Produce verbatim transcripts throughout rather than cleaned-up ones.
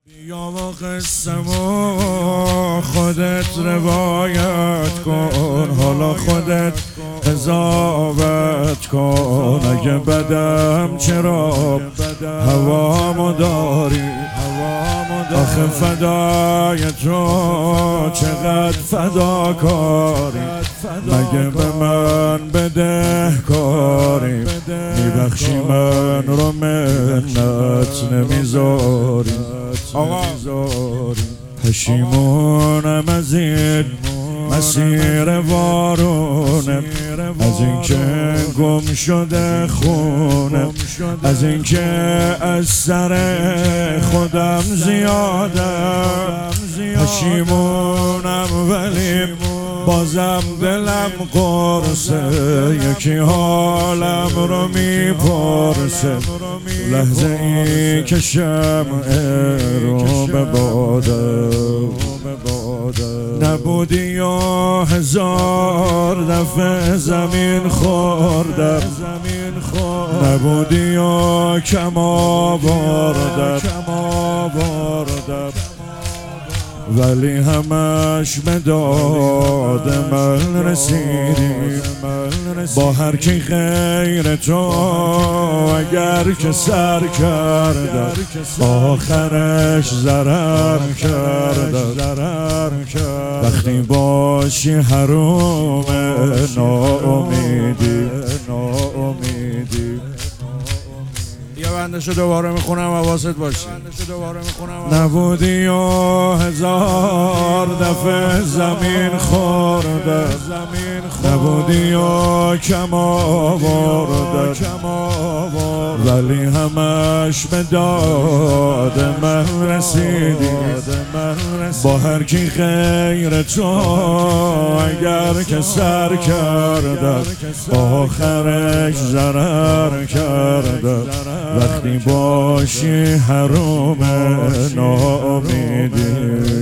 بیا و قصه‌مو خودت روایت کن، حالا خودت قضاوت کن. اگه بدم چرا هوامو داری؟ آخه فدای تو چقدر فداکاری، مگه به من بده کاری؟ میبخشی من رو منت نمیذاری. آقا پشیمونم از این مسیر وارونم، از اینکه گم شده خونم، از اینکه از سر خودم زیادم. پشیمونم ولی بازم دلم قرصه، یکی حالم رو میپرسه. لحظه ای که شمع رو به بادم نبودی و هزار دفعه زمین خوردم، نبودی و کم آوردم، ولی همش به داد من رسیدی. با هر کی غیر تو اگر که سر کردم، آخرش ضرر کردم. وقتی باشی حروم ناامیدی. یه بندشو دوباره میخونم حواست باشه. نبودی و هزار دفعه زمین خوردم، نبودی و کم آوردم، ولی همش به داد من رسیدی. با هر کی غیر تو اگر که سر کردم، آخرش ضرر کردم. وقتی باشی حروم ناامیدی.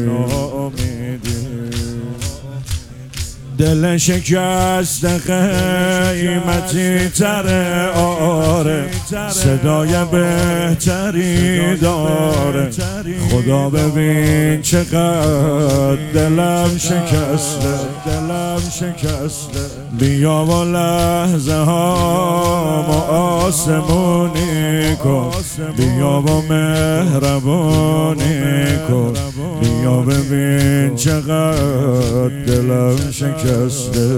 دل شکست قیمتی تره، آره صدای بهتری داره. خدا ببین چقدر دلم شکسته، دلم شکسته. بیا و لحظه ها آسمونی کن، بیا و مهربونی کن. بیا ببین چقدر دلم شکسته.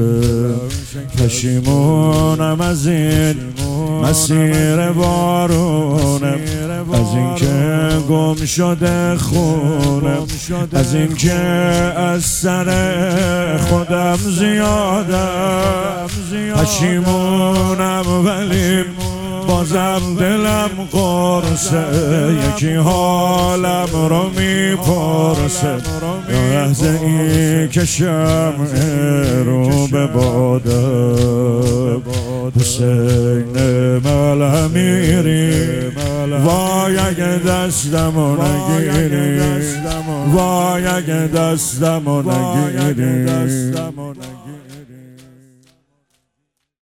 پشیمونم از این مسیر وارونم، از اینکه گم شده خونم، از اینکه از سر خودم زیادم. پشیمونم ولی بازم دلم قرصه، یکی حالم رو میپرسه. لحظه ای که شمع رو به بادم، حسین ملهمیری. وای اگه دستمو نگیری، وای اگه دستمو نگیری.